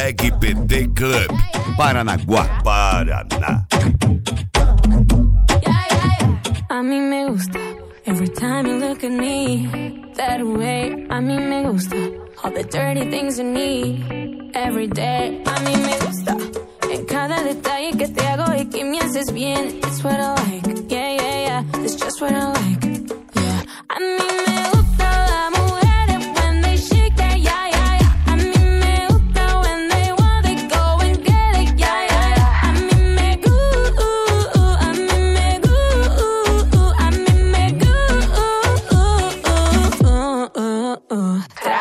Hashtag PT Club. Paranaguá, Paraná. A mí me gusta. Every time you look at me that way. A mí me gusta. All the dirty things you need every day. A mí me gusta. En cada detalle que te hago y que me haces bien. It's what I like. Yeah, yeah, yeah. It's just what I like. Yeah. A mí me gusta las mujeres when they shake that. Yeah, yeah, yeah. A mí me gusta when they want they go and get it. Yeah, yeah, yeah. A mí me gusta. A mí me gusta. A mí me gusta.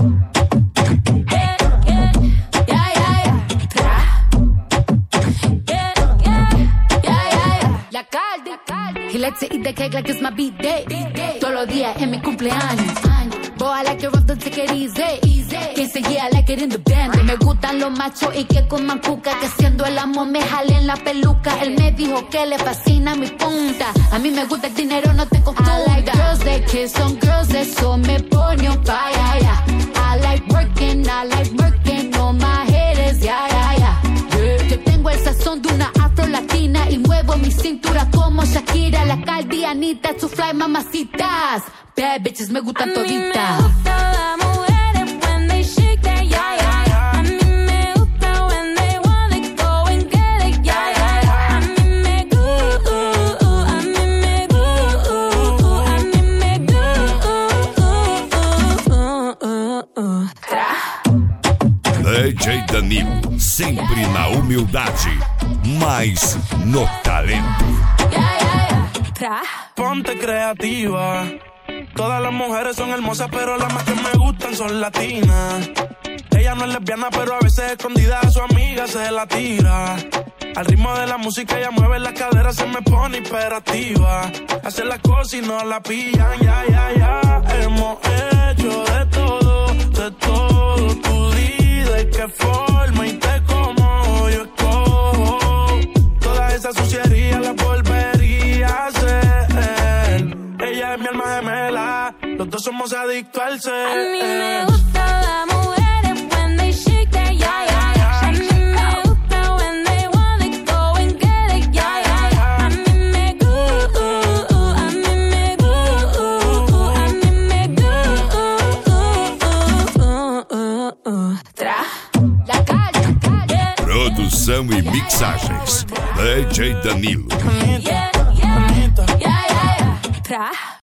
He likes to eat the cake like it's my B-day. Todos los días en mi cumpleaños. Boy, I like it rough, don't take it easy. Quien se yeah, I like it in the band. Me gustan los machos y que coman cuca. Que haciendo el amor me jalen la peluca. Él me dijo que le fascina mi punta. A mí me gusta el dinero, no te confunda. I like girls that kiss on girls, eso me pone on fire, yeah. I like working on my haters, yeah, yeah, yeah. Yo tengo el sazón de una afro-latina y muevo mi cintura como Shakira, la Caldianita, su fly mamacitas. Bad bitches me gustan toditas. DJ Danilo, sempre na humildade, mas no talento. Ponte creativa. Todas las mujeres son hermosas, pero las más que me gustan son latinas. Ella no es lesbiana, pero a veces escondida a su amiga se la tira. Al ritmo de la música ella mueve las caderas, se me pone hiperactiva. Hace las cosas y no la pillan, ya, ya, ya. Hemos hecho de todo, de todo. Tú di de qué forma y te como yo escojo. Toda esa suciería la volvería a hacer. Ella es mi alma gemela, los dos somos adictos al ser. A mí me gusta las mujeres when they shake that, yeah, yeah, yeah. A mí me gusta when they want it, go and get it, yeah, yeah, yeah. A mí me gusta, a mí me gusta, a mí me gusta. La calle. Produção e mixagens, DJ Danilo. Yeah, yeah, yeah, yeah, yeah.